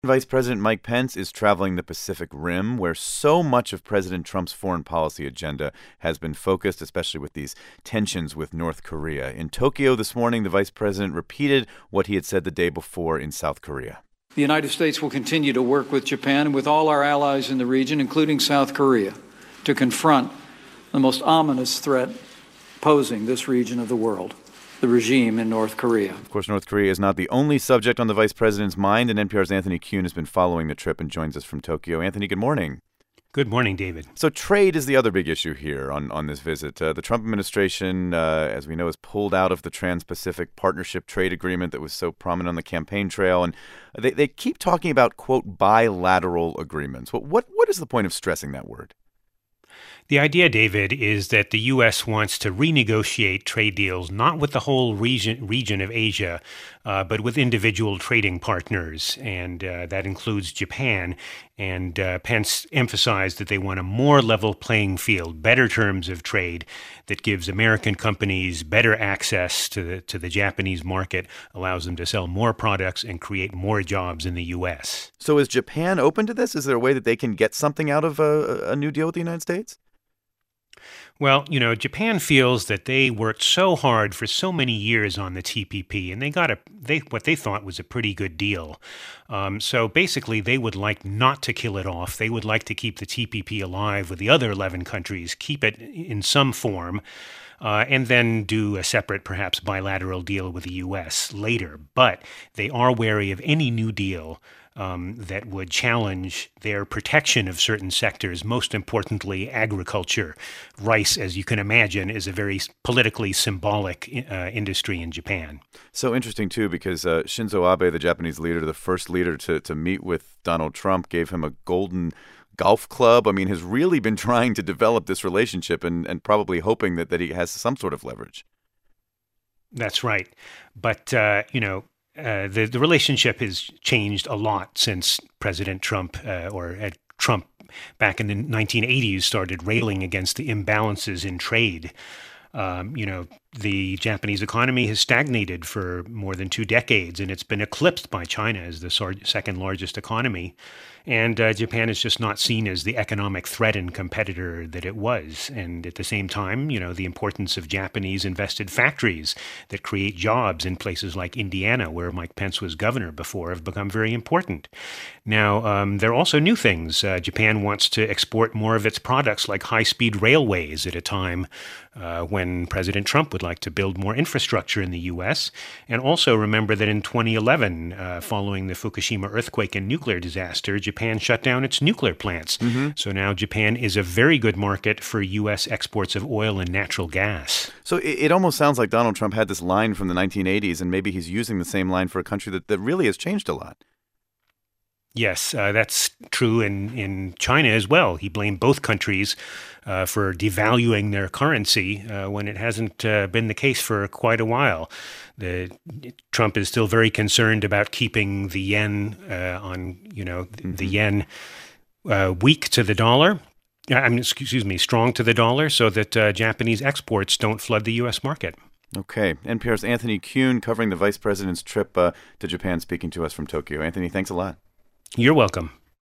Vice President Mike Pence is traveling the Pacific Rim, where so much of President Trump's foreign policy agenda has been focused, especially with these tensions with North Korea. In Tokyo this morning, the vice president repeated what he had said the day before in South Korea. The United States will continue to work with Japan and with all our allies in the region, including South Korea, to confront the most ominous threat posing this region of the world, the regime in North Korea. Of course, North Korea is not the only subject on the vice president's mind, and NPR's Anthony Kuhn has been following the trip and joins us from Tokyo. Anthony, good morning. Good morning, David. So trade is the other big issue here on this visit. The Trump administration, as we know, has pulled out of the Trans-Pacific Partnership Trade Agreement that was so prominent on the campaign trail, and they keep talking about, quote, bilateral agreements. What is the point of stressing that word? The idea, David, is that the U.S. wants to renegotiate trade deals not with the whole region of Asia, but with individual trading partners, and that includes Japan. And Pence emphasized that they want a more level playing field, better terms of trade that gives American companies better access to the Japanese market, allows them to sell more products and create more jobs in the U.S. So is Japan open to this? Is there a way that they can get something out of a new deal with the United States? Well, Japan feels that they worked so hard for so many years on the TPP, and they got what they thought was a pretty good deal. So basically, they would like not to kill it off. They would like to keep the TPP alive with the other 11 countries, keep it in some form, and then do a separate, perhaps bilateral deal with the U.S. later. But they are wary of any new deal that would challenge their protection of certain sectors, most importantly, agriculture. Rice, as you can imagine, is a very politically symbolic industry in Japan. So interesting, too, because Shinzo Abe, the Japanese leader, the first leader to meet with Donald Trump, gave him a golden golf club. I mean, has really been trying to develop this relationship and probably hoping that he has some sort of leverage. That's right. But, the relationship has changed a lot since President Trump Trump back in the 1980s started railing against the imbalances in trade. The Japanese economy has stagnated for more than 2 decades, and it's been eclipsed by China as the second largest economy. And Japan is just not seen as the economic threat and competitor that it was. And at the same time, the importance of Japanese invested factories that create jobs in places like Indiana, where Mike Pence was governor before, have become very important. Now, there are also new things. Japan wants to export more of its products like high-speed railways at a time when President Trump would like to build more infrastructure in the U.S. And also remember that in 2011, following the Fukushima earthquake and nuclear disaster, Japan shut down its nuclear plants. Mm-hmm. So now Japan is a very good market for U.S. exports of oil and natural gas. So it almost sounds like Donald Trump had this line from the 1980s, and maybe he's using the same line for a country that really has changed a lot. Yes, that's true in China as well. He blamed both countries for devaluing their currency when it hasn't been the case for quite a while. Trump is still very concerned about keeping the yen the yen weak to the dollar. Strong to the dollar, so that Japanese exports don't flood the U.S. market. Okay. NPR's Anthony Kuhn covering the vice president's trip to Japan, speaking to us from Tokyo. Anthony, thanks a lot. You're welcome.